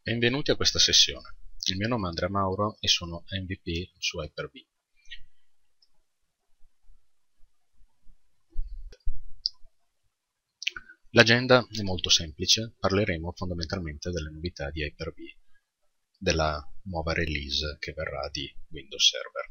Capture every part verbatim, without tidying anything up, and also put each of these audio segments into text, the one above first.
Benvenuti a questa sessione. Il mio nome è Andrea Mauro e sono M V P su Hyper-V. L'agenda è molto semplice, parleremo fondamentalmente delle novità di Hyper-V, della nuova release che verrà di Windows Server.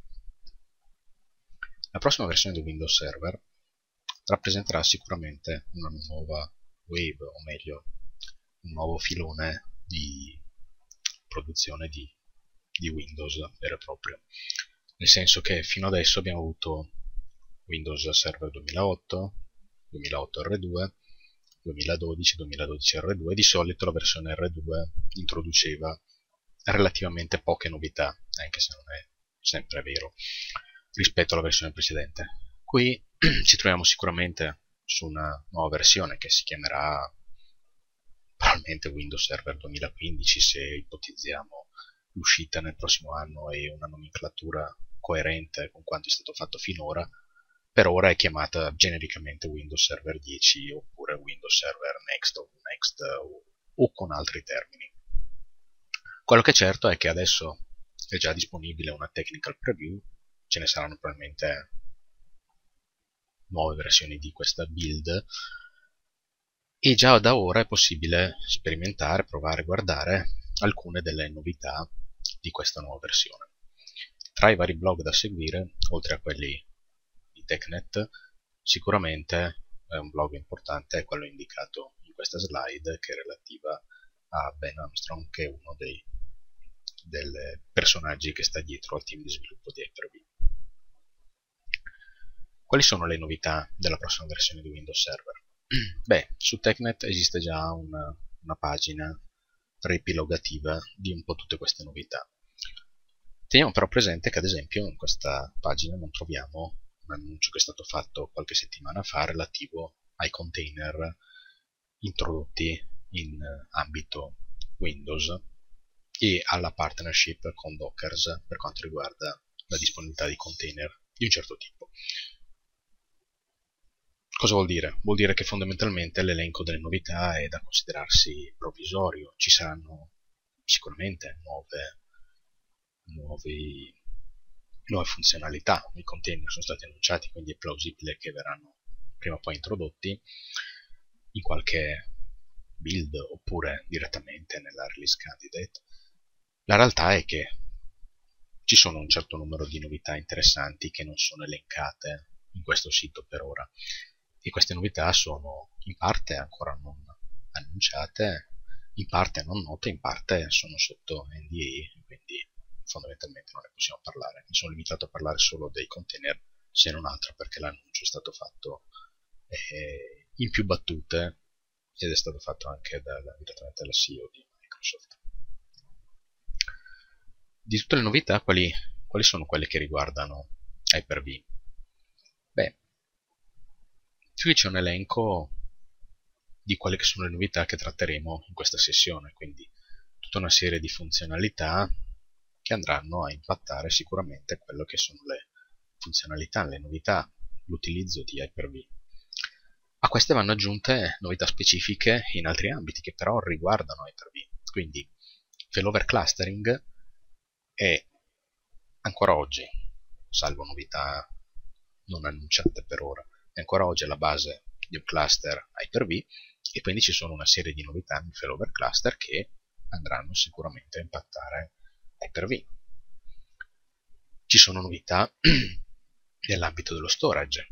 La prossima versione di Windows Server rappresenterà sicuramente una nuova wave, o meglio, un nuovo filone di produzione di, di Windows vero e proprio, nel senso che fino adesso abbiamo avuto Windows Server duemilaotto, duemilaotto R due, duemiladodici, duemiladodici R due. Di solito la versione R due introduceva relativamente poche novità, anche se non è sempre vero, rispetto alla versione precedente. Qui ci troviamo sicuramente su una nuova versione che si chiamerà probabilmente Windows Server duemilaquindici, se ipotizziamo l'uscita nel prossimo anno e una nomenclatura coerente con quanto è stato fatto finora. Per ora è chiamata genericamente Windows Server dieci oppure Windows Server Next o Next o, o con altri termini. Quello che è certo è che adesso è già disponibile una technical preview, ce ne saranno probabilmente nuove versioni di questa build e già da ora è possibile sperimentare, provare, guardare alcune delle novità di questa nuova versione. Tra i vari blog da seguire, oltre a quelli di TechNet, sicuramente è un blog importante è quello indicato in questa slide, che è relativa a Ben Armstrong, che è uno dei dei personaggi che sta dietro al team di sviluppo di Hyper-V. Quali sono le novità della prossima versione di Windows Server? Beh, su TechNet esiste già una, una pagina riepilogativa di un po' tutte queste novità. Teniamo però presente che ad esempio in questa pagina non troviamo un annuncio che è stato fatto qualche settimana fa relativo ai container introdotti in ambito Windows e alla partnership con Docker per quanto riguarda la disponibilità di container di un certo tipo. Cosa vuol dire? Vuol dire che fondamentalmente l'elenco delle novità è da considerarsi provvisorio. Ci saranno sicuramente nuove, nuovi, nuove funzionalità. I container sono stati annunciati, quindi è plausibile che verranno prima o poi introdotti in qualche build oppure direttamente nella release candidate. La realtà è che ci sono un certo numero di novità interessanti che non sono elencate in questo sito per ora, e queste novità sono in parte ancora non annunciate, in parte non note, in parte sono sotto N D A, quindi fondamentalmente non ne possiamo parlare. Mi sono limitato a parlare solo dei container, se non altro perché l'annuncio è stato fatto eh, in più battute ed è stato fatto anche dal, direttamente dalla C E O di Microsoft. Di tutte le novità, quali, quali sono quelle che riguardano Hyper-V? Beh, qui c'è un elenco di quelle che sono le novità che tratteremo in questa sessione, quindi tutta una serie di funzionalità che andranno a impattare sicuramente quello che sono le funzionalità, le novità, l'utilizzo di Hyper-V. A queste vanno aggiunte novità specifiche in altri ambiti che però riguardano Hyper-V, quindi failover clustering è ancora oggi, salvo novità non annunciate per ora, è ancora oggi alla base di un cluster Hyper-V, e quindi ci sono una serie di novità nel failover cluster che andranno sicuramente a impattare Hyper-V. Ci sono novità nell'ambito dello storage.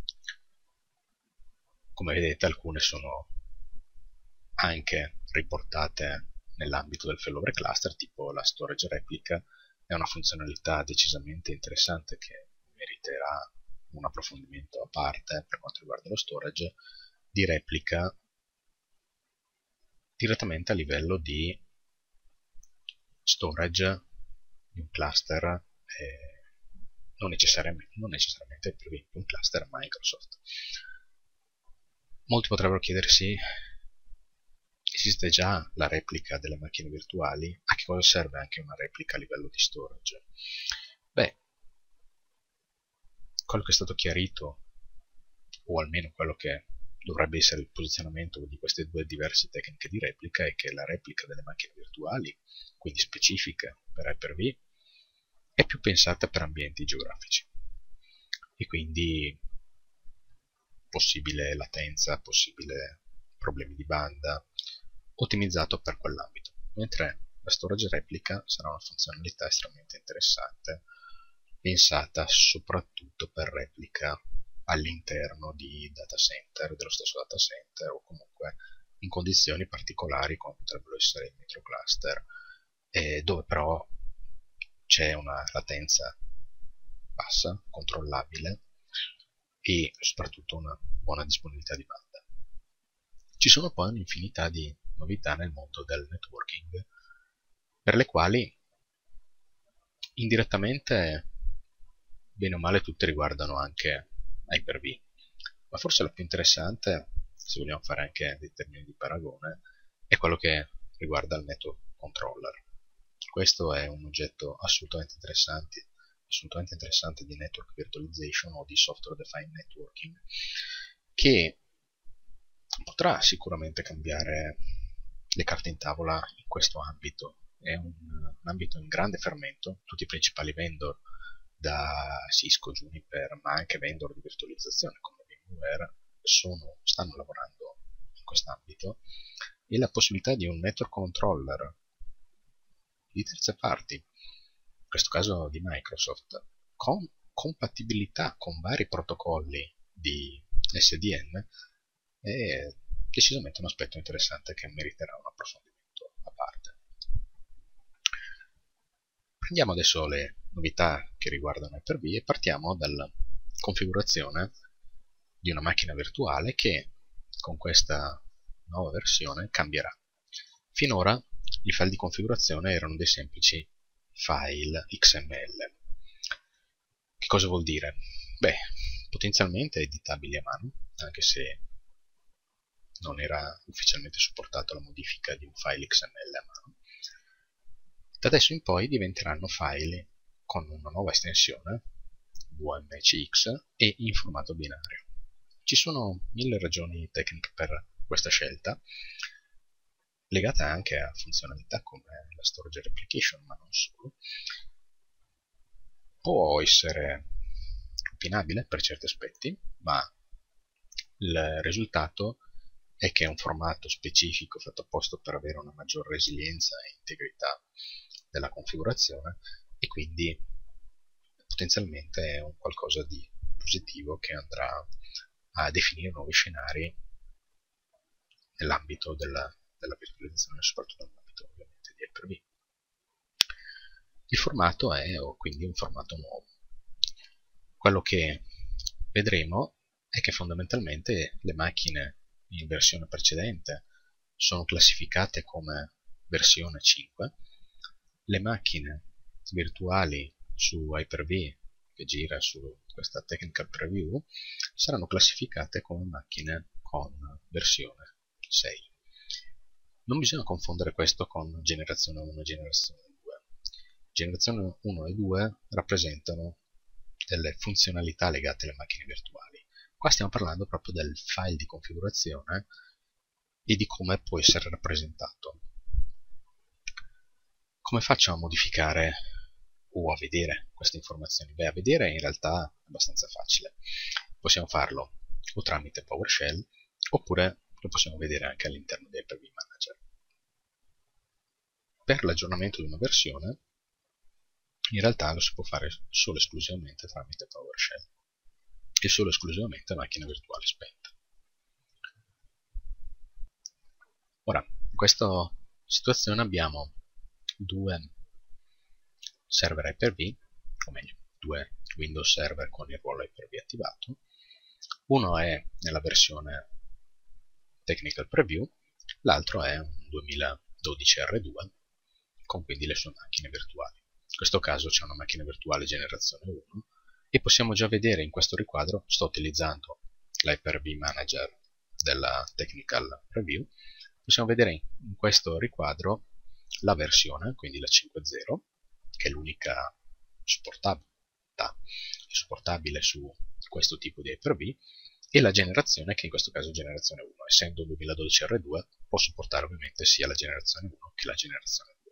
Come vedete, alcune sono anche riportate nell'ambito del failover cluster, tipo la storage replica. È una funzionalità decisamente interessante che meriterà un approfondimento a parte per quanto riguarda lo storage di replica direttamente a livello di storage di un cluster eh, non necessariamente, non necessariamente per un cluster Microsoft. Molti potrebbero chiedersi: esiste già la replica delle macchine virtuali? A che cosa serve anche una replica a livello di storage? Beh, quello che è stato chiarito, o almeno quello che dovrebbe essere il posizionamento di queste due diverse tecniche di replica è che la replica delle macchine virtuali, quindi specifiche per Hyper-V, è più pensata per ambienti geografici e quindi possibile latenza, possibile problemi di banda, ottimizzato per quell'ambito, mentre la storage replica sarà una funzionalità estremamente interessante, pensata soprattutto per replica all'interno di data center, dello stesso data center, o comunque in condizioni particolari come potrebbero essere i microcluster, eh, dove però c'è una latenza bassa, controllabile e soprattutto una buona disponibilità di banda. Ci sono poi un'infinità di novità nel mondo del networking, per le quali indirettamente, bene o male, tutte riguardano anche Hyper-V, ma forse la più interessante, se vogliamo fare anche dei termini di paragone, è quello che riguarda il network controller. Questo è un oggetto assolutamente interessante, assolutamente interessante di network virtualization o di software defined networking, che potrà sicuramente cambiare le carte in tavola in questo ambito. È un, un ambito in grande fermento, tutti i principali vendor, da Cisco, Juniper, ma anche vendor di virtualizzazione come VMware, sono, stanno lavorando in quest'ambito, e la possibilità di un network controller di terze parti, in questo caso di Microsoft, con compatibilità con vari protocolli di S D N, è decisamente un aspetto interessante che meriterà un approfondimento a parte. Prendiamo adesso le novità che riguardano Hyper-V e partiamo dalla configurazione di una macchina virtuale che con questa nuova versione cambierà. Finora i file di configurazione erano dei semplici file X M L. Che cosa vuol dire? Beh, potenzialmente editabili a mano, anche se non era ufficialmente supportato la modifica di un file X M L a mano. Da adesso in poi diventeranno file con una nuova estensione, V M C X, e in formato binario. Ci sono mille ragioni tecniche per questa scelta, legate anche a funzionalità come la storage replication, ma non solo. Può essere opinabile per certi aspetti, ma il risultato è che è un formato specifico fatto apposta per avere una maggior resilienza e integrità della configurazione, e quindi potenzialmente è un qualcosa di positivo che andrà a definire nuovi scenari nell'ambito della, della virtualizzazione, soprattutto nell'ambito ovviamente di Hyper-V. Il formato è quindi un formato nuovo. Quello che vedremo è che fondamentalmente le macchine in versione precedente sono classificate come versione cinque, le macchine virtuali su Hyper-V che gira su questa Technical Preview saranno classificate come macchine con versione sei. Non bisogna confondere questo con generazione uno e generazione due. Generazione uno e due rappresentano delle funzionalità legate alle macchine virtuali. Qua stiamo parlando proprio del file di configurazione e di come può essere rappresentato. Come faccio a modificare o a vedere queste informazioni? Beh, a vedere in realtà è abbastanza facile. Possiamo farlo o tramite PowerShell, oppure lo possiamo vedere anche all'interno di Hyper-V Manager. Per l'aggiornamento di una versione, in realtà lo si può fare solo e esclusivamente tramite PowerShell e solo e esclusivamente a macchina virtuale spenta. Ora, in questa situazione abbiamo due server Hyper-V, o meglio, due Windows Server con il ruolo Hyper-V attivato. Uno è nella versione Technical Preview, l'altro è un duemiladodici R due con quindi le sue macchine virtuali. In questo caso c'è una macchina virtuale generazione uno e possiamo già vedere in questo riquadro, sto utilizzando l'Hyper-V Manager della Technical Preview, possiamo vedere in questo riquadro la versione, quindi la cinque punto zero, che è l'unica supportabile, supportabile su questo tipo di Hyper-V, e la generazione, che in questo caso è generazione uno. Essendo duemiladodici erre due, può supportare ovviamente sia la generazione uno che la generazione due.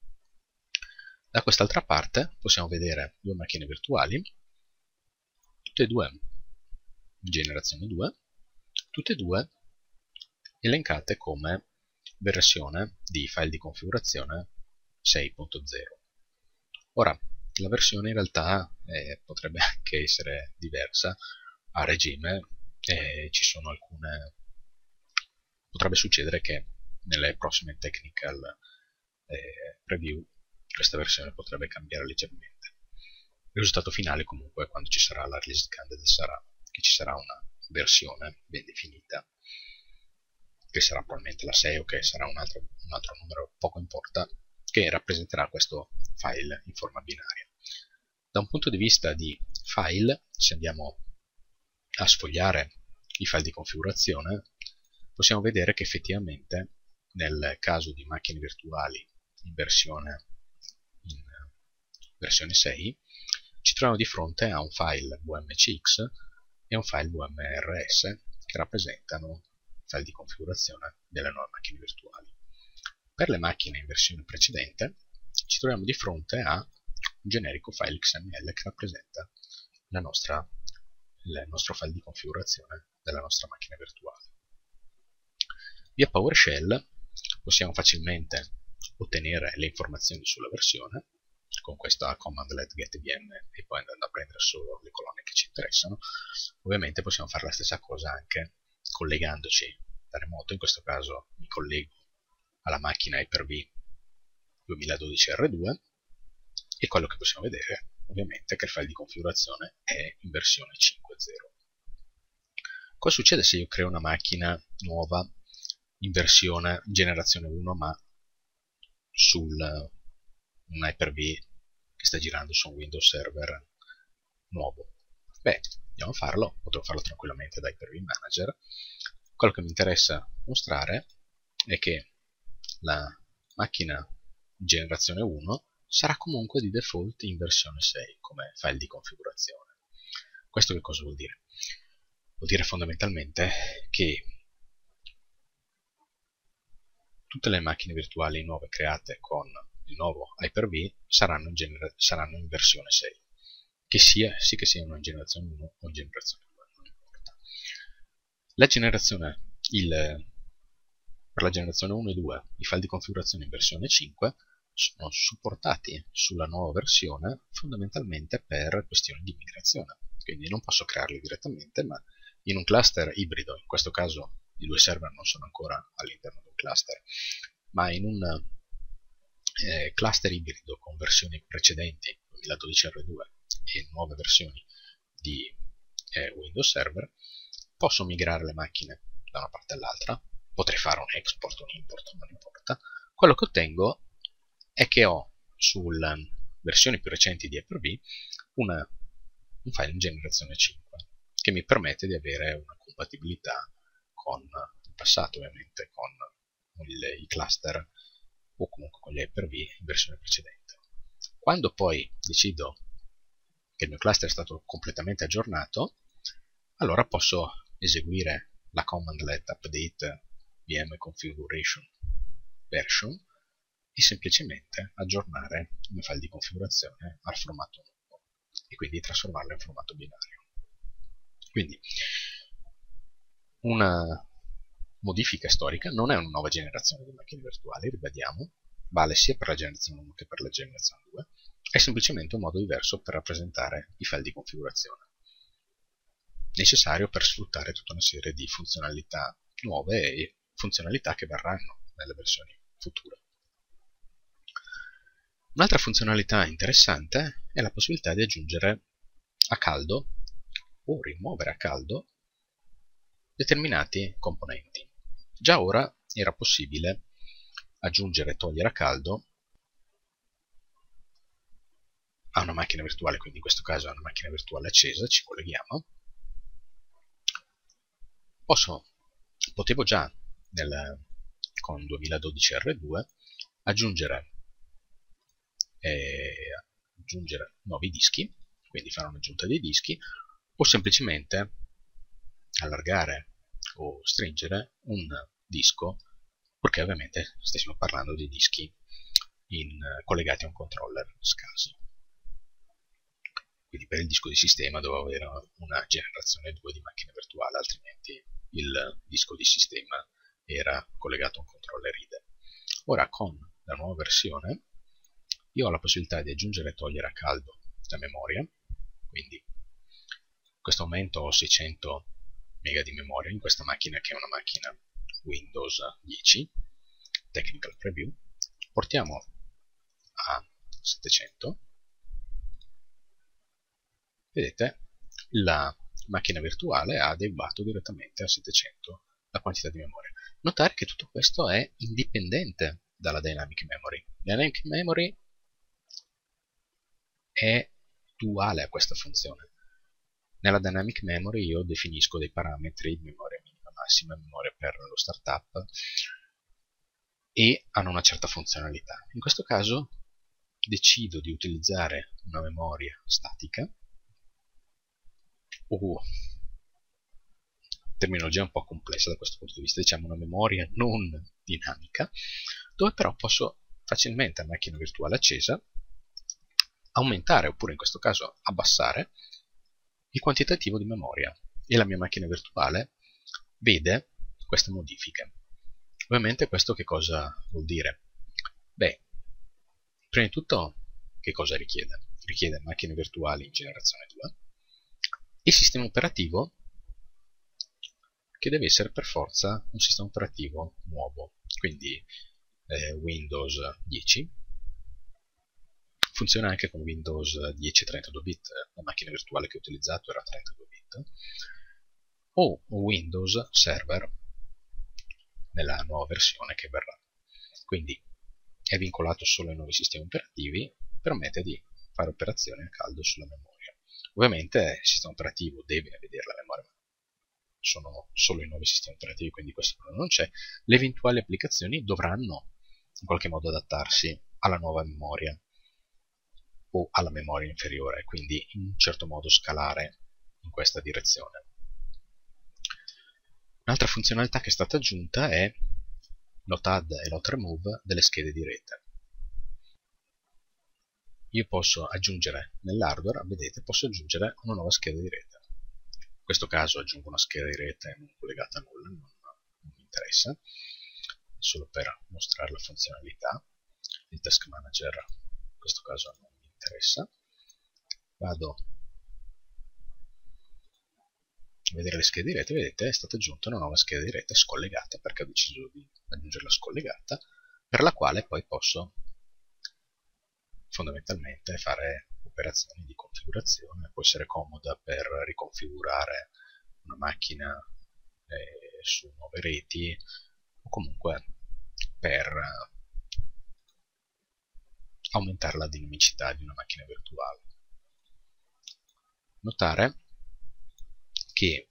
Da quest'altra parte possiamo vedere due macchine virtuali, tutte e due generazione due, tutte e due elencate come versione di file di configurazione sei punto zero. Ora, la versione in realtà eh, potrebbe anche essere diversa a regime, e ci sono alcune... potrebbe succedere che nelle prossime technical eh, preview questa versione potrebbe cambiare leggermente. Il risultato finale comunque, quando ci sarà la release candidate, sarà che ci sarà una versione ben definita, che sarà probabilmente la sei o che sarà un altro, un altro numero, poco importa, che rappresenterà questo file in forma binaria. Da un punto di vista di file, se andiamo a sfogliare i file di configurazione, possiamo vedere che effettivamente nel caso di macchine virtuali in versione, in versione sei, ci troviamo di fronte a un file V M C X e un file V M R S che rappresentano file di configurazione delle nuove macchine virtuali. Per le macchine in versione precedente ci troviamo di fronte a un generico file X M L che rappresenta la nostra, il nostro file di configurazione della nostra macchina virtuale. Via PowerShell possiamo facilmente ottenere le informazioni sulla versione con questa commandlet getvm e poi andando a prendere solo le colonne che ci interessano. Ovviamente possiamo fare la stessa cosa anche collegandoci da remoto. In questo caso mi collego alla macchina Hyper-V duemiladodici erre due e quello che possiamo vedere ovviamente è che il file di configurazione è in versione cinque punto zero. Cosa succede se io creo una macchina nuova in versione generazione uno ma sul un Hyper-V che sta girando su un Windows Server nuovo? Beh, andiamo a farlo, potrò farlo tranquillamente da Hyper-V Manager. Quello che mi interessa mostrare è che la macchina generazione uno sarà comunque di default in versione sei come file di configurazione. Questo che cosa vuol dire? Vuol dire fondamentalmente che tutte le macchine virtuali nuove create con il nuovo Hyper-V saranno, saranno in versione sei, che sia, sì che siano in generazione uno o in generazione due, non importa. La generazione, il, per la generazione uno e due i file di configurazione in versione cinque sono supportati sulla nuova versione fondamentalmente per questioni di migrazione, quindi non posso crearli direttamente, ma in un cluster ibrido, in questo caso i due server non sono ancora all'interno di un cluster, ma in un eh, cluster ibrido con versioni precedenti, duemiladodici erre due e nuove versioni di eh, Windows Server, posso migrare le macchine da una parte all'altra, potrei fare un export o un import, non importa. Quello che ottengo è che ho sulle versioni più recenti di Hyper-V una, un file in generazione cinque che mi permette di avere una compatibilità con il passato, ovviamente, con il, i cluster o comunque con gli Hyper-V in versione precedente. Quando poi decido che il mio cluster è stato completamente aggiornato, allora posso eseguire la commandlet update vm configuration version e semplicemente aggiornare il mio file di configurazione al formato nuovo e quindi trasformarlo in formato binario. Quindi una modifica storica non è una nuova generazione di macchine virtuali, ribadiamo, vale sia per la generazione uno che per la generazione due, è semplicemente un modo diverso per rappresentare i file di configurazione, necessario per sfruttare tutta una serie di funzionalità nuove e funzionalità che verranno nelle versioni future. Un'altra funzionalità interessante è la possibilità di aggiungere a caldo o rimuovere a caldo determinati componenti. Già ora era possibile aggiungere e togliere a caldo a una macchina virtuale, quindi in questo caso a una macchina virtuale accesa, ci colleghiamo. Posso, potevo già nel, con duemiladodici erre due aggiungere, eh, aggiungere nuovi dischi, quindi fare un'aggiunta dei dischi, o semplicemente allargare o stringere un disco, purché ovviamente stessimo parlando di dischi in, collegati a un controller scaso. Quindi per il disco di sistema dovevo avere una generazione due di macchina virtuale, altrimenti il disco di sistema era collegato a un controller I D E. Ora con la nuova versione io ho la possibilità di aggiungere e togliere a caldo la memoria, quindi in questo momento ho seicento mega di memoria in questa macchina, che è una macchina Windows dieci Technical Preview. Portiamo a settecento. Vedete, la macchina virtuale ha adeguato direttamente a settecento la quantità di memoria. Notare che tutto questo è indipendente dalla Dynamic Memory. La Dynamic Memory è uguale a questa funzione. Nella Dynamic Memory io definisco dei parametri, memoria minima, massima, memoria per lo startup, e hanno una certa funzionalità. In questo caso decido di utilizzare una memoria statica, o terminologia un po' complessa da questo punto di vista, diciamo una memoria non dinamica, dove però posso facilmente a macchina virtuale accesa aumentare, oppure in questo caso abbassare, il quantitativo di memoria, e la mia macchina virtuale vede queste modifiche. Ovviamente questo che cosa vuol dire? Beh, prima di tutto che cosa richiede? Richiede macchine virtuali in generazione due, il sistema operativo, che deve essere per forza un sistema operativo nuovo, quindi eh, Windows dieci, funziona anche con Windows dieci trentadue bit, la macchina virtuale che ho utilizzato era trentadue bit, o Windows Server nella nuova versione che verrà. Quindi è vincolato solo ai nuovi sistemi operativi, permette di fare operazioni a caldo sulla memoria. Ovviamente il sistema operativo deve vedere la memoria, ma sono solo i nuovi sistemi operativi, quindi questo problema non c'è. Le eventuali applicazioni dovranno in qualche modo adattarsi alla nuova memoria o alla memoria inferiore, quindi in un certo modo scalare in questa direzione. Un'altra funzionalità che è stata aggiunta è Note-Add e Note-Remove delle schede di rete. Io posso aggiungere nell'hardware, vedete, posso aggiungere una nuova scheda di rete. In questo caso aggiungo una scheda di rete non collegata a nulla, non, non mi interessa, solo per mostrare la funzionalità. Il Task Manager in questo caso non mi interessa. Vado a vedere le schede di rete, vedete, è stata aggiunta una nuova scheda di rete scollegata, perché ho deciso di aggiungerla scollegata, per la quale poi posso fondamentalmente fare operazioni di configurazione. Può essere comoda per riconfigurare una macchina eh, su nuove reti, o comunque per aumentare la dinamicità di una macchina virtuale. Notare che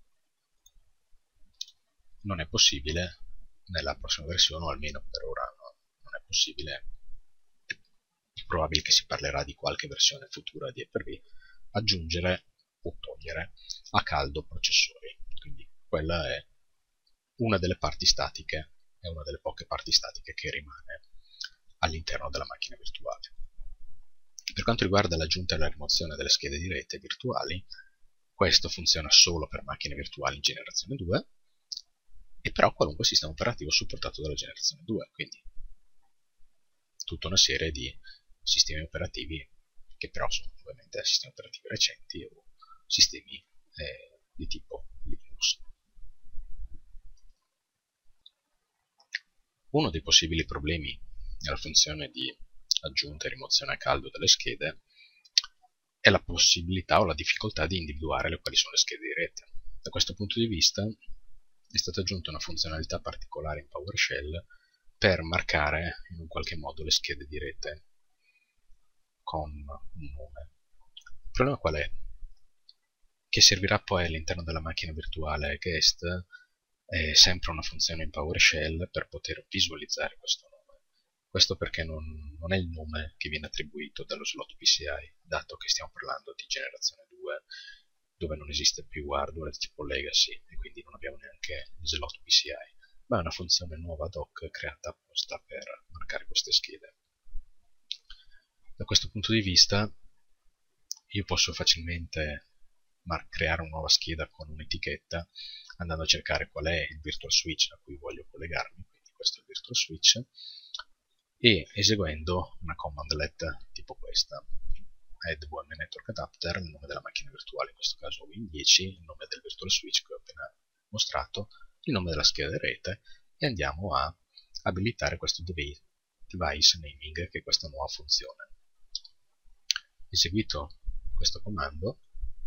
non è possibile nella prossima versione, o almeno per ora no, non è possibile, è probabile che si parlerà di qualche versione futura di Hyper-V, aggiungere o togliere a caldo processori. Quindi quella è una delle parti statiche, è una delle poche parti statiche che rimane all'interno della macchina virtuale. Per quanto riguarda l'aggiunta e la rimozione delle schede di rete virtuali, questo funziona solo per macchine virtuali in generazione due, e però qualunque sistema operativo supportato dalla generazione due, quindi tutta una serie di sistemi operativi che però sono ovviamente sistemi operativi recenti o sistemi eh, di tipo Linux. Uno dei possibili problemi nella funzione di aggiunta e rimozione a caldo delle schede è la possibilità o la difficoltà di individuare le quali sono le schede di rete. Da questo punto di vista è stata aggiunta una funzionalità particolare in PowerShell per marcare in un qualche modo le schede di rete con un nome. Il problema qual è? Che servirà poi all'interno della macchina virtuale guest è sempre una funzione in PowerShell per poter visualizzare questo nome. Questo perché non, non è il nome che viene attribuito dallo slot P C I, dato che stiamo parlando di generazione due dove non esiste più hardware tipo legacy e quindi non abbiamo neanche il slot P C I, ma è una funzione nuova ad hoc creata apposta per marcare queste schede. Da questo punto di vista io posso facilmente creare una nuova scheda con un'etichetta andando a cercare qual è il virtual switch a cui voglio collegarmi, quindi questo è il virtual switch, e eseguendo una commandlet tipo questa: add V M network adapter, il nome della macchina virtuale, in questo caso Win dieci, il nome del virtual switch che ho appena mostrato, il nome della scheda di rete, e andiamo a abilitare questo device naming, che è questa nuova funzione. Eseguito questo comando,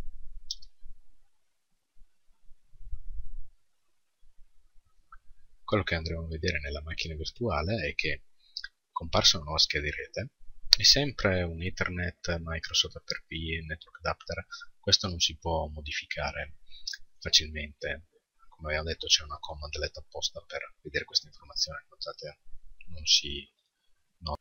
quello che andremo a vedere nella macchina virtuale è che è comparsa una nuova scheda di rete, è sempre un Ethernet Microsoft Hyper-V Network Adapter. Questo non si può modificare facilmente, come abbiamo detto c'è una commandlet apposta per vedere questa informazione, notate non si nota.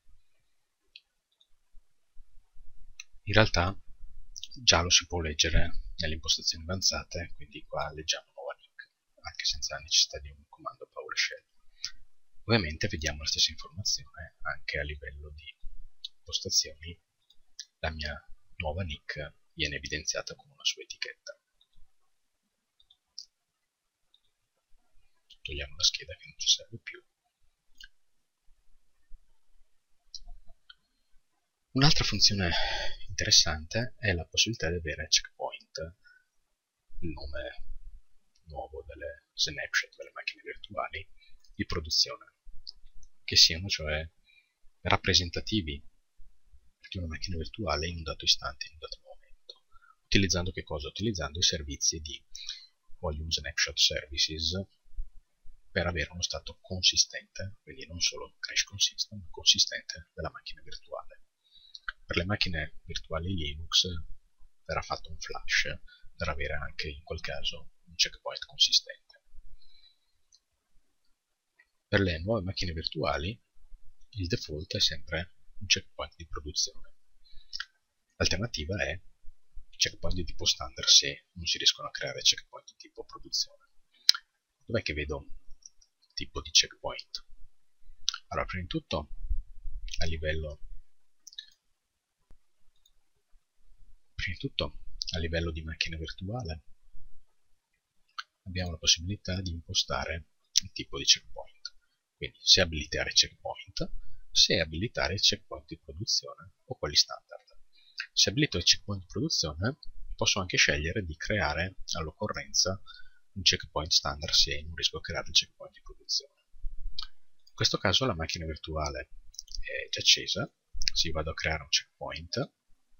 In realtà già lo si può leggere nelle impostazioni avanzate, quindi qua leggiamo nuova N I C, anche senza la necessità di un comando PowerShell. Ovviamente vediamo la stessa informazione anche a livello di impostazioni. La mia nuova N I C viene evidenziata con una sua etichetta. Togliamo la scheda che non ci serve più. Un'altra funzione interessante è la possibilità di avere checkpoint, il nome nuovo delle snapshot, delle macchine virtuali di produzione, che siano cioè rappresentativi di una macchina virtuale in un dato istante, in un dato momento. Utilizzando che cosa? Utilizzando i servizi di Volume Snapshot Services per avere uno stato consistente, quindi non solo crash consistent, ma consistente della macchina virtuale. Per le macchine virtuali Linux verrà fatto un flash per avere anche in quel caso un checkpoint consistente. Per le nuove macchine virtuali il default è sempre un checkpoint di produzione. L'alternativa è checkpoint di tipo standard se non si riescono a creare checkpoint di tipo produzione. Dov'è che vedo il tipo di checkpoint? Allora, prima di tutto a livello prima di tutto a livello di macchina virtuale abbiamo la possibilità di impostare il tipo di checkpoint, quindi se abilitare checkpoint, se abilitare il checkpoint di produzione o quelli standard. Se abilito il checkpoint di produzione posso anche scegliere di creare all'occorrenza un checkpoint standard se non riesco a creare il checkpoint di produzione. In questo caso la macchina virtuale è già accesa, se io vado a creare un checkpoint,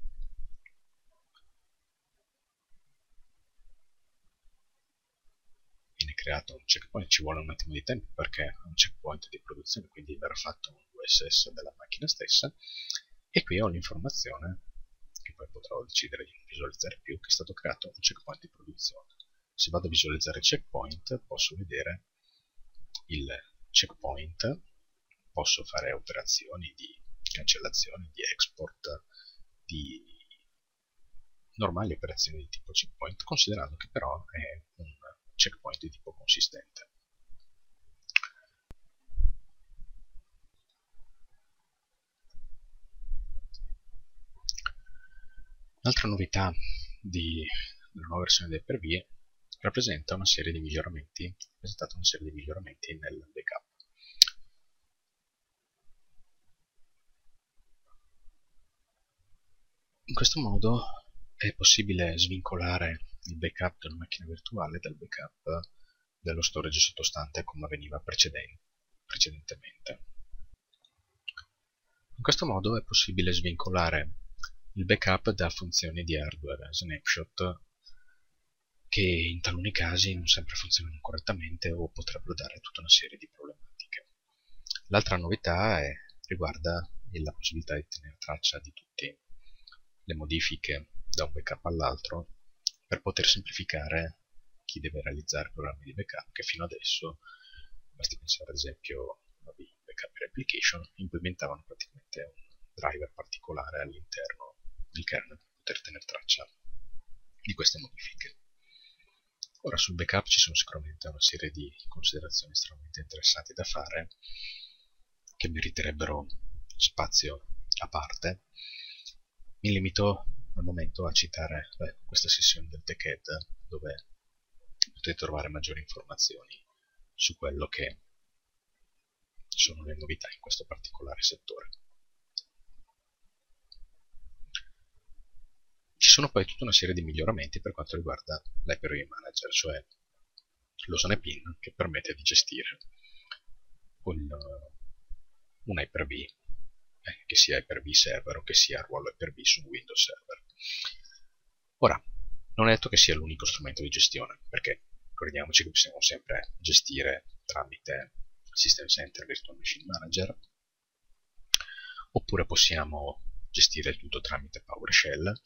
viene creato un checkpoint, ci vuole un attimo di tempo perché è un checkpoint di produzione, quindi verrà fatto un U S S della macchina stessa, e qui ho l'informazione, che poi potrò decidere di non visualizzare più, che è stato creato un checkpoint di produzione. Se vado a visualizzare il checkpoint posso vedere il checkpoint, posso fare operazioni di cancellazione, di export, di normali operazioni di tipo checkpoint, considerando che però è un checkpoint di tipo consistente. Un'altra novità di, della nuova versione di Hyper-V rappresenta una serie di miglioramenti, rappresentata una serie di miglioramenti nel backup. In questo modo è possibile svincolare il backup di una macchina virtuale dal backup dello storage sottostante come avveniva preceden- precedentemente. In questo modo è possibile svincolare il backup da funzioni di hardware snapshot che in taluni casi non sempre funzionano correttamente o potrebbero dare tutta una serie di problematiche. L'altra novità è, riguarda la possibilità di tenere traccia di tutte le modifiche da un backup all'altro per poter semplificare chi deve realizzare programmi di backup che fino adesso, basti pensare ad esempio a backup replication, implementavano praticamente un driver particolare all'interno del kernel per poter tenere traccia di queste modifiche. Ora sul backup ci sono sicuramente una serie di considerazioni estremamente interessanti da fare che meriterebbero spazio a parte. Mi limito al momento a citare beh, questa sessione del TechEd dove potete trovare maggiori informazioni su quello che sono le novità in questo particolare settore. Ci sono poi tutta una serie di miglioramenti per quanto riguarda l'Hyper-V Manager, cioè lo Snap-in che permette di gestire un, un Hyper-V, eh, che sia Hyper-V Server o che sia ruolo Hyper-V su Windows Server. Ora, non è detto che sia l'unico strumento di gestione, perché ricordiamoci che possiamo sempre gestire tramite System Center Virtual Machine Manager, oppure possiamo gestire il tutto tramite PowerShell,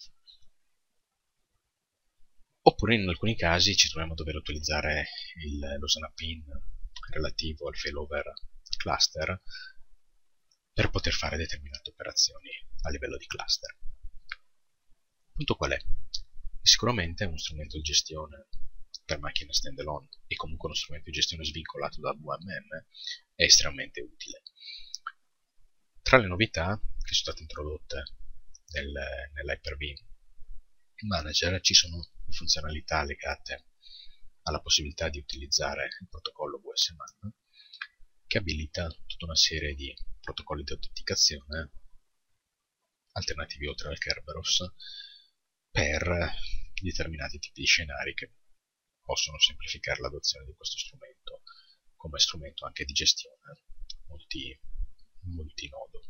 oppure in alcuni casi ci troviamo a dover utilizzare il, lo Snap-in relativo al failover cluster per poter fare determinate operazioni a livello di cluster. Il punto qual è? Sicuramente uno strumento di gestione per macchine standalone e comunque uno strumento di gestione svincolato da V M M è estremamente utile. Tra le novità che sono state introdotte nel, nell'Hyper-V Manager ci sono le funzionalità legate alla possibilità di utilizzare il protocollo W S M A N che abilita tutta una serie di protocolli di autenticazione alternativi oltre al Kerberos per determinati tipi di scenari che possono semplificare l'adozione di questo strumento come strumento anche di gestione multi, multinodo.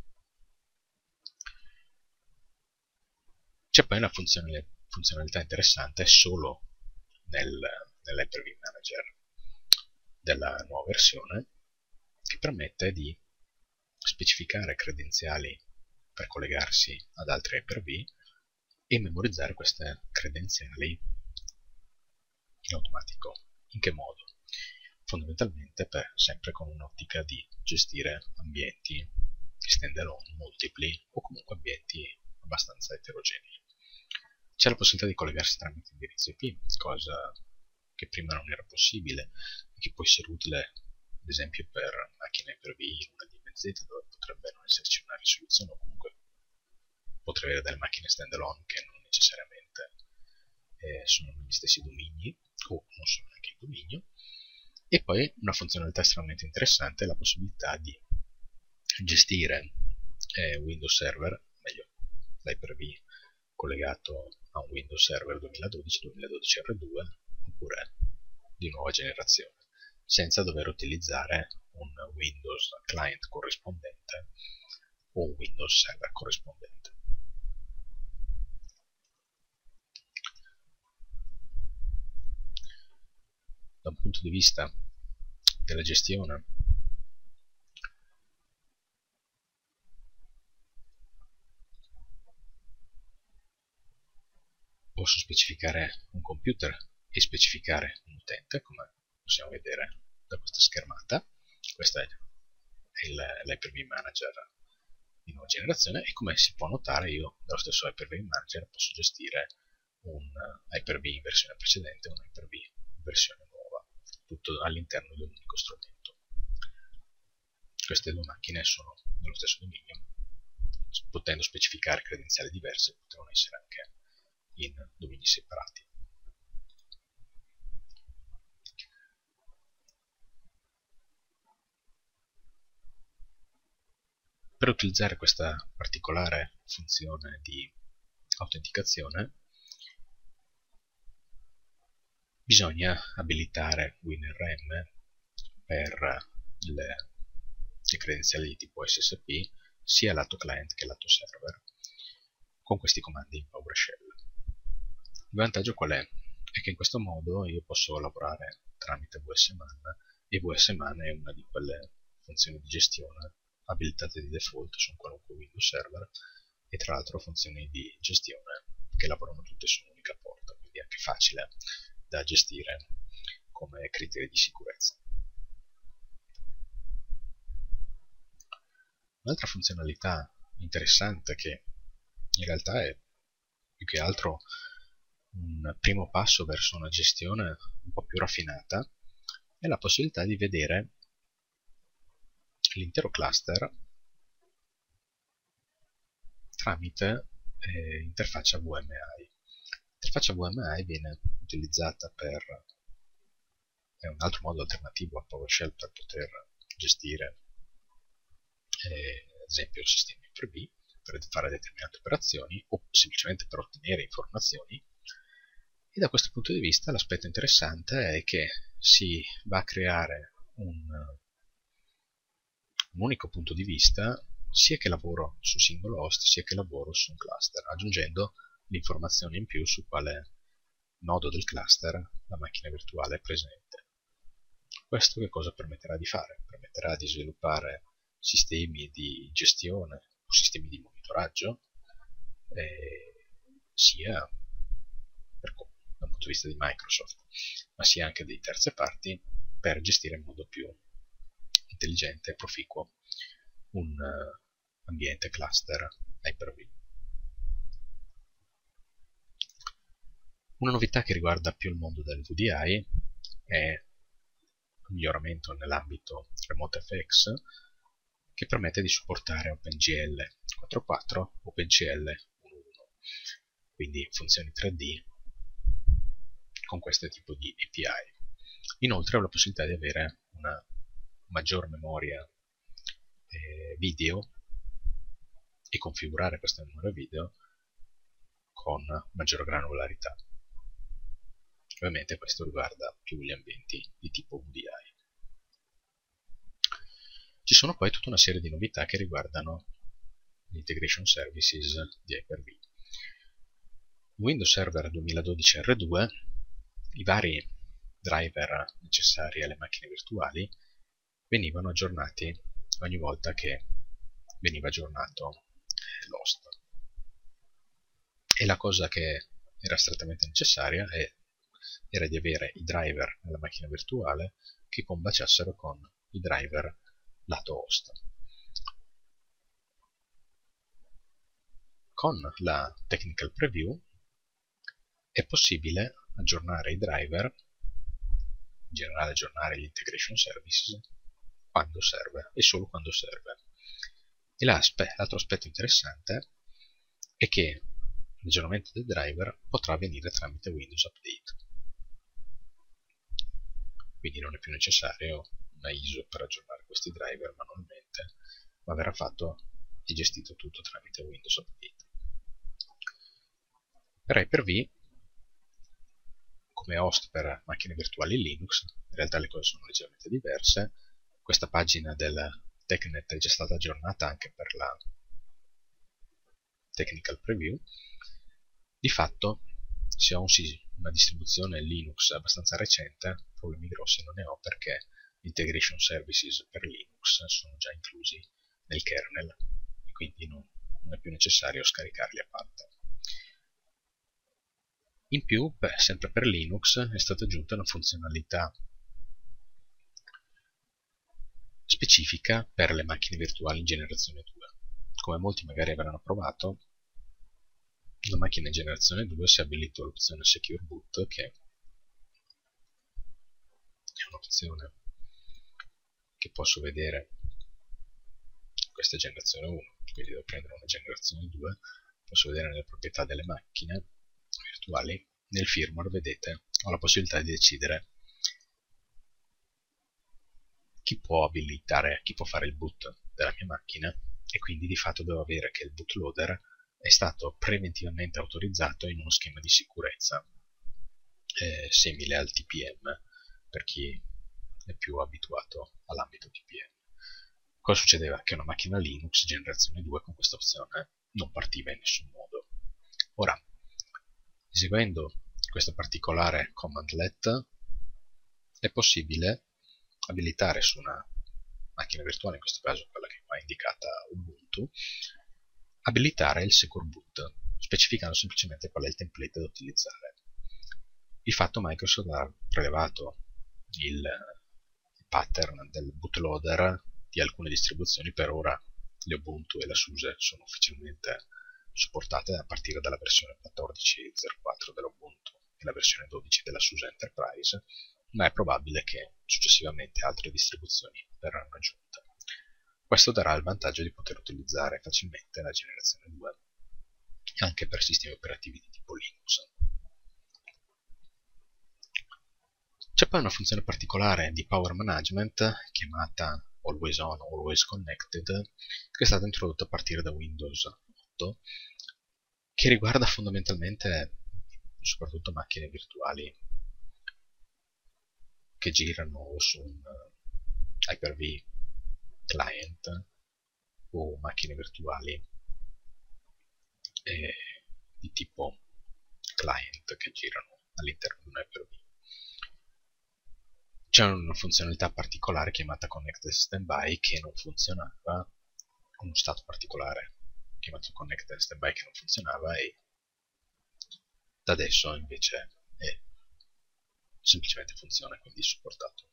C'è poi una funzione, funzionalità interessante solo nel, nell'Hyper-V Manager della nuova versione che permette di specificare credenziali per collegarsi ad altri Hyper-V e memorizzare queste credenziali in automatico. In che modo? Fondamentalmente per, sempre con un'ottica di gestire ambienti standalone multipli o comunque ambienti abbastanza eterogenei. C'è la possibilità di collegarsi tramite indirizzo I P, cosa che prima non era possibile e che può essere utile ad esempio per macchine Hyper-V in una D M Z dove potrebbe non esserci una risoluzione o comunque potrei avere delle macchine standalone che non necessariamente eh, sono negli stessi domini o non sono neanche in dominio. E poi una funzionalità estremamente interessante è la possibilità di gestire eh, Windows Server, meglio l'Hyper-V collegato a un Windows Server duemiladodici duemiladodici R due oppure di nuova generazione, senza dover utilizzare un Windows client corrispondente o un Windows Server corrispondente. Da un punto di vista della gestione, posso specificare un computer e specificare un utente, come possiamo vedere da questa schermata. Questo è l'Hyper-V Manager di nuova generazione e come si può notare io dallo stesso Hyper-V Manager posso gestire un Hyper-V in versione precedente e un Hyper-V in versione nuova, tutto all'interno di un unico strumento. Queste due macchine sono nello stesso dominio, potendo specificare credenziali diverse, potevano essere anche in domini separati. Per utilizzare questa particolare funzione di autenticazione bisogna abilitare WinRM per le, le credenziali di tipo S S P sia lato client che lato server con questi comandi in PowerShell. Il vantaggio qual è? È che in questo modo io posso lavorare tramite W S M A N e W S M A N è una di quelle funzioni di gestione abilitate di default su un qualunque Windows Server e tra l'altro funzioni di gestione che lavorano tutte su un'unica porta, quindi è anche facile da gestire come criteri di sicurezza. Un'altra funzionalità interessante che in realtà è più che altro un primo passo verso una gestione un po' più raffinata è la possibilità di vedere l'intero cluster tramite eh, interfaccia V M I. L'interfaccia V M I viene utilizzata per è un altro modo alternativo a PowerShell per poter gestire eh, ad esempio sistemi Hyper V, per fare determinate operazioni o semplicemente per ottenere informazioni. E da questo punto di vista l'aspetto interessante è che si va a creare un, un unico punto di vista sia che lavoro su singolo host sia che lavoro su un cluster, aggiungendo l'informazione in più su quale nodo del cluster la macchina virtuale è presente. Questo che cosa permetterà di fare? Permetterà di sviluppare sistemi di gestione o sistemi di monitoraggio eh, sia per, dal punto di vista di Microsoft, ma sia anche di terze parti per gestire in modo più intelligente e proficuo un uh, ambiente cluster Hyper-V. Una novità che riguarda più il mondo del V D I è un miglioramento nell'ambito RemoteFX che permette di supportare OpenGL quattro punto quattro, OpenGL uno punto uno, quindi funzioni tre D con questo tipo di A P I. Inoltre ho la possibilità di avere una maggior memoria eh, video e configurare questa memoria video con maggior granularità. Ovviamente questo riguarda più gli ambienti di tipo V D I. Ci sono poi tutta una serie di novità che riguardano l'Integration Services di Hyper-V. Windows Server duemiladodici R due, i vari driver necessari alle macchine virtuali venivano aggiornati ogni volta che veniva aggiornato l'host. E la cosa che era strettamente necessaria è, era di avere i driver nella macchina virtuale che combaciassero con i driver lato host. Con la Technical Preview è possibile aggiornare i driver, in generale aggiornare gli Integration Services, quando serve e solo quando serve. E l'altro aspetto interessante è che l'aggiornamento del driver potrà avvenire tramite Windows Update. Quindi non è più necessario una I S O per aggiornare questi driver manualmente, ma verrà fatto e gestito tutto tramite Windows Update. Per Hyper-V, come host per macchine virtuali Linux, in realtà le cose sono leggermente diverse. Questa pagina del TechNet è già stata aggiornata anche per la Technical Preview. Di fatto, se ho un, una distribuzione Linux abbastanza recente, problemi grossi non ne ho perché gli Integration Services per Linux sono già inclusi nel kernel e quindi non, non è più necessario scaricarli a parte. In più, beh, sempre per Linux è stata aggiunta una funzionalità specifica per le macchine virtuali in generazione due. Come molti magari avranno provato, la macchina in generazione due si è abilitato l'opzione Secure Boot, che è un'opzione che posso vedere in questa generazione uno, quindi devo prendere una generazione due, posso vedere nelle proprietà delle macchine virtuali, nel firmware, vedete, ho la possibilità di decidere chi può abilitare, chi può fare il boot della mia macchina, e quindi di fatto devo avere che il bootloader è stato preventivamente autorizzato in uno schema di sicurezza eh, simile al T P M per chi è più abituato all'ambito T P M. Cosa succedeva? Che una macchina Linux generazione due con questa opzione non partiva in nessun modo. Ora, eseguendo questo particolare commandlet è possibile abilitare su una macchina virtuale, in questo caso quella che qua è indicata Ubuntu, abilitare il Secure Boot, specificando semplicemente qual è il template da utilizzare. Di fatto Microsoft ha prelevato il, il pattern del bootloader di alcune distribuzioni. Per ora le Ubuntu e la SUSE sono ufficialmente supportate a partire dalla versione quattordici punto zero quattro dell'Ubuntu e la versione dodici della SUSE Enterprise, ma è probabile che successivamente altre distribuzioni verranno aggiunte. Questo darà il vantaggio di poter utilizzare facilmente la generazione due anche per sistemi operativi di tipo Linux. C'è poi una funzione particolare di power management chiamata Always On, Always Connected, che è stata introdotta a partire da Windows otto, che riguarda fondamentalmente soprattutto macchine virtuali che girano su un Hyper-V client o macchine virtuali eh, di tipo client che girano all'interno di un Hyper-V. C'è una funzionalità particolare chiamata Connected Standby che non funzionava, uno stato particolare chiamato Connected Standby che non funzionava, e da adesso invece è semplicemente funziona, quindi supportato.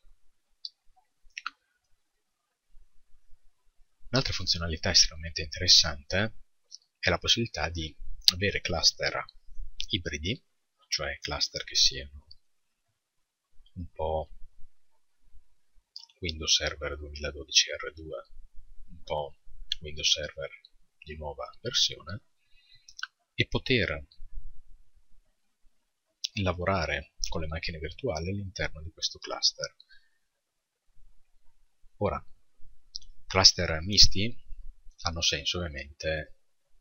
Un'altra funzionalità estremamente interessante è la possibilità di avere cluster ibridi, cioè cluster che siano un po' Windows Server duemiladodici R due, un po' Windows Server di nuova versione, e poter lavorare con le macchine virtuali all'interno di questo cluster. Ora, cluster misti hanno senso ovviamente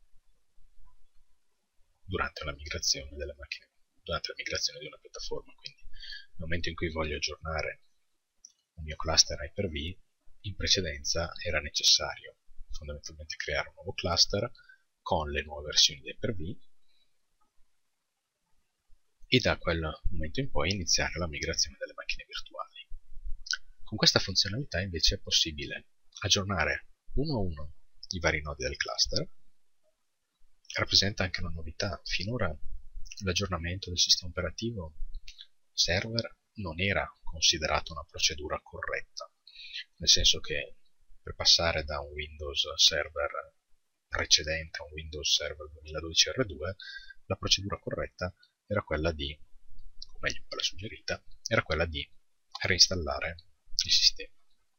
durante la migrazione delle macchine, durante la migrazione di una piattaforma, quindi nel momento in cui voglio aggiornare un mio cluster Hyper-V, in precedenza era necessario fondamentalmente creare un nuovo cluster con le nuove versioni di Hyper-V e da quel momento in poi iniziare la migrazione delle macchine virtuali. Con questa funzionalità invece è possibile aggiornare uno a uno i vari nodi del cluster. Rappresenta anche una novità: finora l'aggiornamento del sistema operativo server non era considerato una procedura corretta, nel senso che per passare da un Windows Server precedente a un Windows Server duemiladodici R due la procedura corretta era quella di, o meglio quella suggerita, era quella di reinstallare il sistema.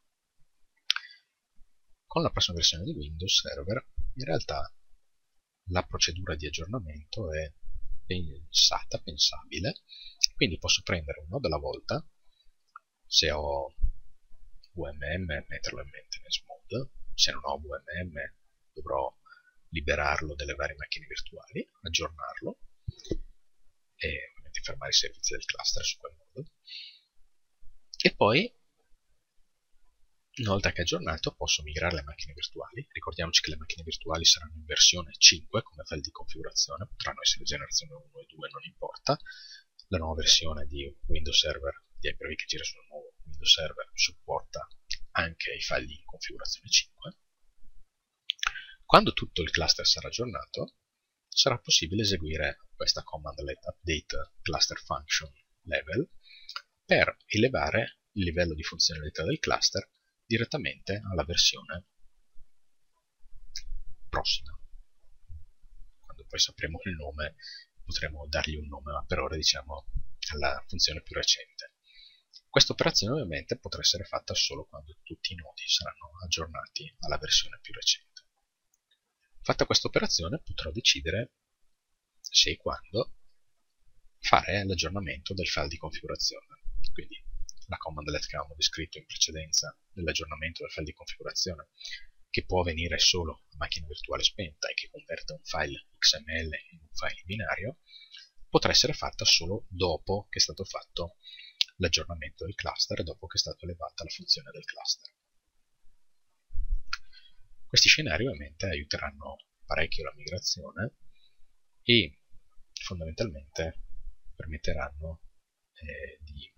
Con la prossima versione di Windows Server in realtà la procedura di aggiornamento è pensata, pensabile, quindi posso prendere un nodo alla volta. Se ho V M M metterlo in maintenance mode, se non ho V M M dovrò liberarlo delle varie macchine virtuali, aggiornarlo e ovviamente fermare i servizi del cluster su quel nodo, e poi una volta che è aggiornato posso migrare le macchine virtuali. Ricordiamoci che le macchine virtuali saranno in versione cinque come file di configurazione, potranno essere generazione uno e due, non importa. La nuova versione di Windows Server di Hyper-V che gira sul nuovo Windows Server supporta anche i file di configurazione cinque. Quando tutto il cluster sarà aggiornato, sarà possibile eseguire questa command let update cluster function level per elevare il livello di funzionalità del cluster direttamente alla versione prossima. Quando poi sapremo il nome potremo dargli un nome, ma per ora diciamo alla funzione più recente. Questa operazione ovviamente potrà essere fatta solo quando tutti i nodi saranno aggiornati alla versione più recente. Fatta questa operazione potrò decidere se e quando fare l'aggiornamento del file di configurazione. Quindi la command let che avevamo descritto in precedenza dell'aggiornamento del file di configurazione, che può avvenire solo a macchina virtuale spenta e che converte un file X M L in un file binario, potrà essere fatta solo dopo che è stato fatto l'aggiornamento del cluster e dopo che è stata elevata la funzione del cluster. Questi scenari ovviamente aiuteranno parecchio la migrazione e fondamentalmente permetteranno eh, di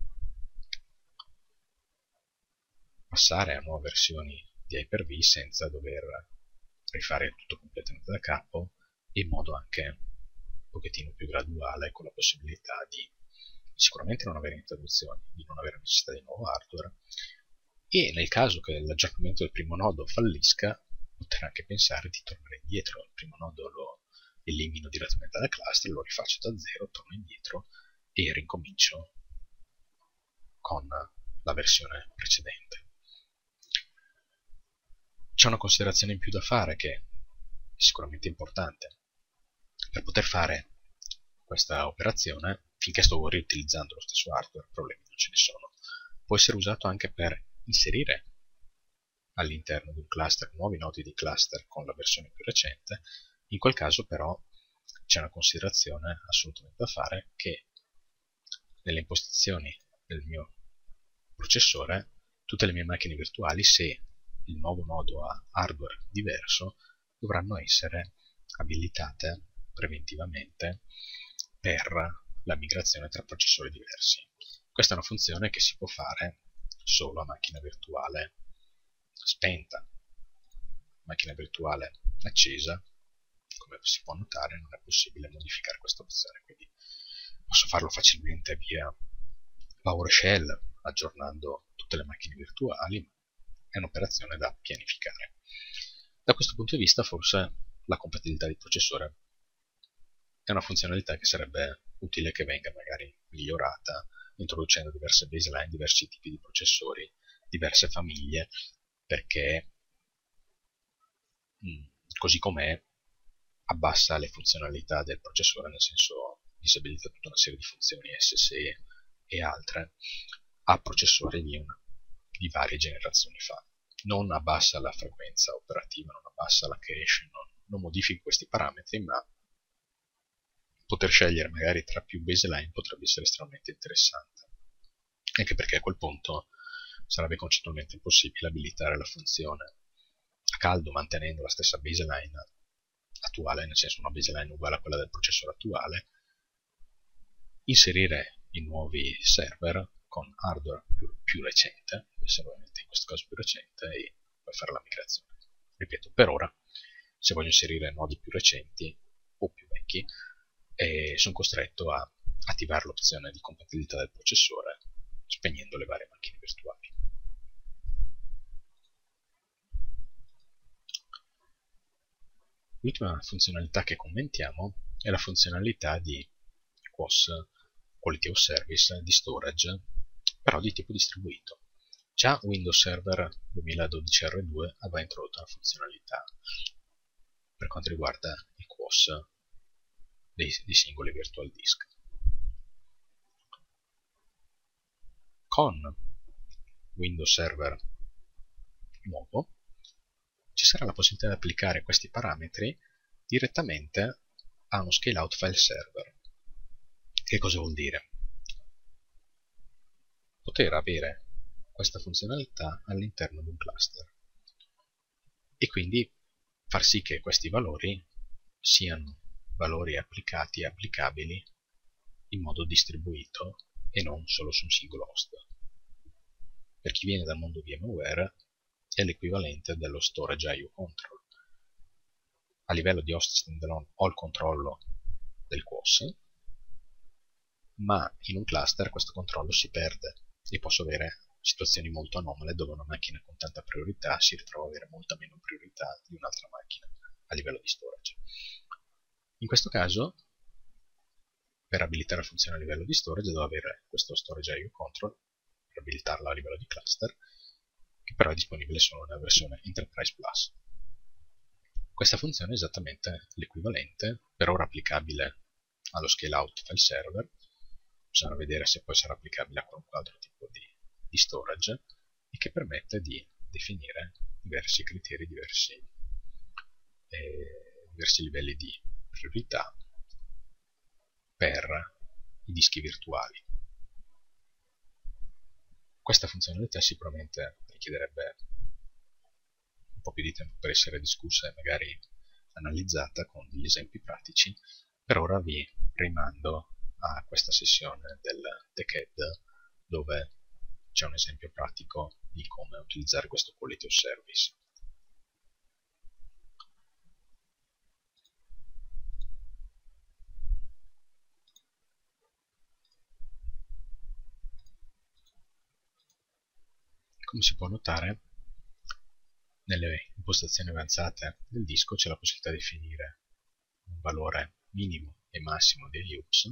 passare a nuove versioni di Hyper-V senza dover rifare il tutto completamente da capo, in modo anche un pochettino più graduale, con la possibilità di sicuramente non avere interruzioni, di non avere necessità di nuovo hardware, e nel caso che l'aggiornamento del primo nodo fallisca poter anche pensare di tornare indietro. Il primo nodo lo elimino direttamente dal cluster, lo rifaccio da zero, torno indietro e ricomincio con la versione precedente. C'è una considerazione in più da fare che è sicuramente importante. Per poter fare questa operazione, finché sto riutilizzando lo stesso hardware, problemi non ce ne sono. Può essere usato anche per inserire all'interno di un cluster nuovi nodi di cluster con la versione più recente. In quel caso però c'è una considerazione assolutamente da fare, che nelle impostazioni del mio processore tutte le mie macchine virtuali, se il nuovo nodo ha hardware diverso, dovranno essere abilitate preventivamente per la migrazione tra processori diversi. Questa è una funzione che si può fare solo a macchina virtuale spenta. Macchina virtuale accesa, come si può notare, non è possibile modificare questa opzione, quindi posso farlo facilmente via PowerShell, aggiornando tutte le macchine virtuali, ma è un'operazione da pianificare. Da questo punto di vista, forse la compatibilità di processore è una funzionalità che sarebbe utile che venga magari migliorata, introducendo diverse baseline, diversi tipi di processori, diverse famiglie, perché mh, così com'è abbassa le funzionalità del processore, nel senso disabilita tutta una serie di funzioni S S E e altre a processori di, una, di varie generazioni fa. Non abbassa la frequenza operativa, non abbassa la cache, non, non modifica questi parametri, ma poter scegliere magari tra più baseline potrebbe essere estremamente interessante, anche perché a quel punto sarebbe concettualmente impossibile abilitare la funzione a caldo mantenendo la stessa baseline attuale, nel senso una baseline uguale a quella del processore attuale, inserire i nuovi server con hardware più, più recente, ovviamente in questo caso più recente, e poi fare la migrazione. Ripeto, per ora, se voglio inserire nodi più recenti o più vecchi, eh, sono costretto a attivare l'opzione di compatibilità del processore spegnendo le varie macchine virtuali. L'ultima funzionalità che commentiamo è la funzionalità di Q o S, Quality of Service, di storage, però di tipo distribuito. Già Windows Server duemiladodici R due aveva introdotto una funzionalità per quanto riguarda i Q o S dei, dei singoli virtual disk. Con Windows Server nuovo ci sarà la possibilità di applicare questi parametri direttamente a uno scale-out file server. Che cosa vuol dire? Poter avere questa funzionalità all'interno di un cluster e quindi far sì che questi valori siano valori applicati e applicabili in modo distribuito e non solo su un singolo host. Per chi viene dal mondo VMware è l'equivalente dello storage I O control. A livello di host standalone ho il controllo del Q o S, ma in un cluster questo controllo si perde e posso avere situazioni molto anomale dove una macchina con tanta priorità si ritrova a avere molta meno priorità di un'altra macchina a livello di storage. In questo caso, per abilitare la funzione a livello di storage devo avere questo storage I O control per abilitarla a livello di cluster, che però è disponibile solo nella versione Enterprise Plus. Questa funzione è esattamente l'equivalente, per ora applicabile allo scale-out file server. Bisogna vedere se poi sarà applicabile a qualunque altro tipo di, di storage, e che permette di definire diversi criteri, diversi, eh, diversi livelli di priorità per i dischi virtuali. Questa funzionalità sicuramente richiederebbe un po' più di tempo per essere discussa e magari analizzata con degli esempi pratici. Per ora vi rimando a questa sessione del TechEd dove c'è un esempio pratico di come utilizzare questo Quality of Service. Come si può notare, nelle impostazioni avanzate del disco c'è la possibilità di definire un valore minimo e massimo di I O P S.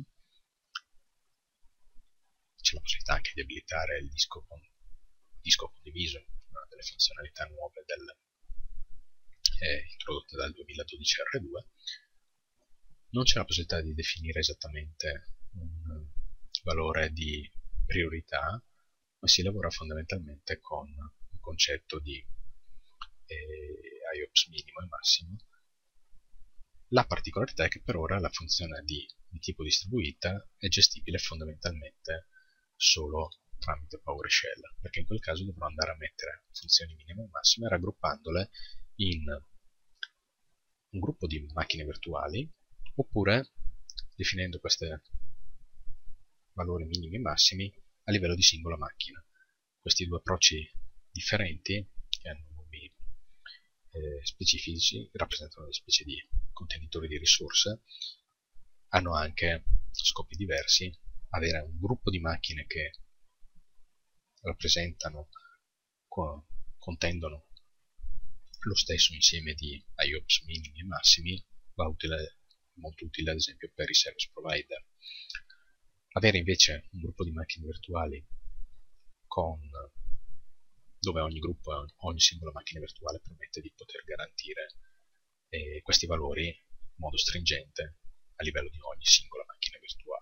C'è la possibilità anche di abilitare il disco, con, disco condiviso, una delle funzionalità nuove del, eh, introdotte dal duemiladodici R due. Non c'è la possibilità di definire esattamente un valore di priorità, ma si lavora fondamentalmente con un concetto di eh, I O P S minimo e massimo. La particolarità è che per ora la funzione di, di tipo distribuita è gestibile fondamentalmente solo tramite PowerShell, perché in quel caso dovrò andare a mettere funzioni minime e massime raggruppandole in un gruppo di macchine virtuali, oppure definendo questi valori minimi e massimi a livello di singola macchina. Questi due approcci differenti, che hanno nomi eh, specifici, rappresentano delle specie di contenitori di risorse, hanno anche scopi diversi. Avere un gruppo di macchine che rappresentano, contendono lo stesso insieme di I O P S minimi e massimi va utile, molto utile ad esempio per i service provider. Avere invece un gruppo di macchine virtuali con, dove ogni gruppo, ogni singola macchina virtuale permette di poter garantire eh, questi valori in modo stringente a livello di ogni singola macchina virtuale.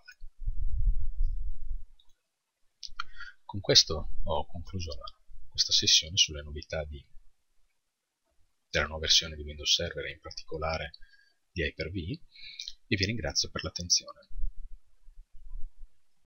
Con questo ho concluso la, questa sessione sulle novità di, della nuova versione di Windows Server e in particolare di Hyper-V, e vi ringrazio per l'attenzione.